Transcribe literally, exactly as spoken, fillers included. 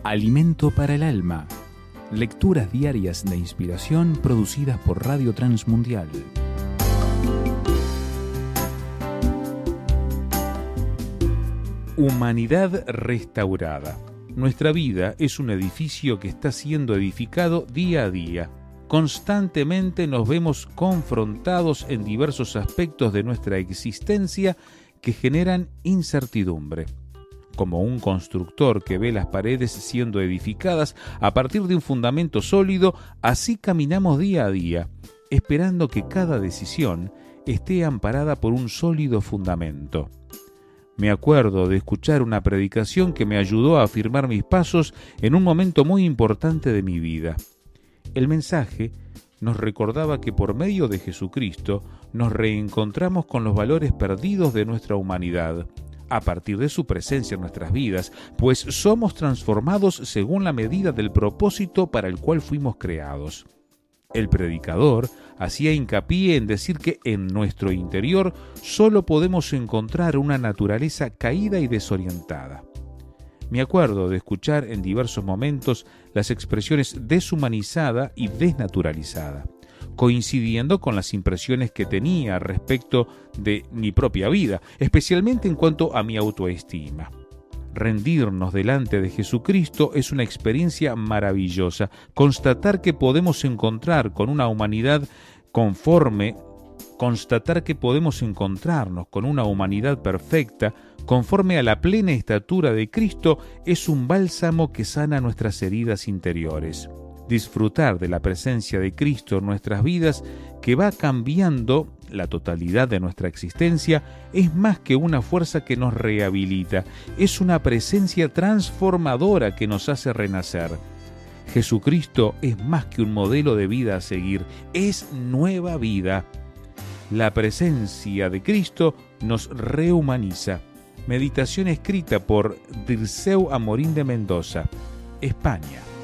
Alimento para el alma. Lecturas diarias de inspiración producidas por Radio Transmundial. Humanidad restaurada. Nuestra vida es un edificio que está siendo edificado día a día. Constantemente nos vemos confrontados en diversos aspectos de nuestra existencia que generan incertidumbre. Como un constructor que ve las paredes siendo edificadas a partir de un fundamento sólido, así caminamos día a día, esperando que cada decisión esté amparada por un sólido fundamento. Me acuerdo de escuchar una predicación que me ayudó a afirmar mis pasos en un momento muy importante de mi vida. El mensaje nos recordaba que por medio de Jesucristo nos reencontramos con los valores perdidos de nuestra humanidad, a partir de su presencia en nuestras vidas, pues somos transformados según la medida del propósito para el cual fuimos creados. El predicador hacía hincapié en decir que en nuestro interior solo podemos encontrar una naturaleza caída y desorientada. Me acuerdo de escuchar en diversos momentos las expresiones deshumanizada y desnaturalizada, coincidiendo con las impresiones que tenía respecto de mi propia vida, especialmente en cuanto a mi autoestima. Rendirnos delante de Jesucristo es una experiencia maravillosa. Constatar que podemos encontrar con una humanidad conforme, constatar que podemos encontrarnos con una humanidad perfecta, conforme a la plena estatura de Cristo, es un bálsamo que sana nuestras heridas interiores. Disfrutar de la presencia de Cristo en nuestras vidas, que va cambiando la totalidad de nuestra existencia, es más que una fuerza que nos rehabilita, es una presencia transformadora que nos hace renacer. Jesucristo es más que un modelo de vida a seguir, es nueva vida. La presencia de Cristo nos rehumaniza. Meditación escrita por Dirceu Amorín de Mendoza, España.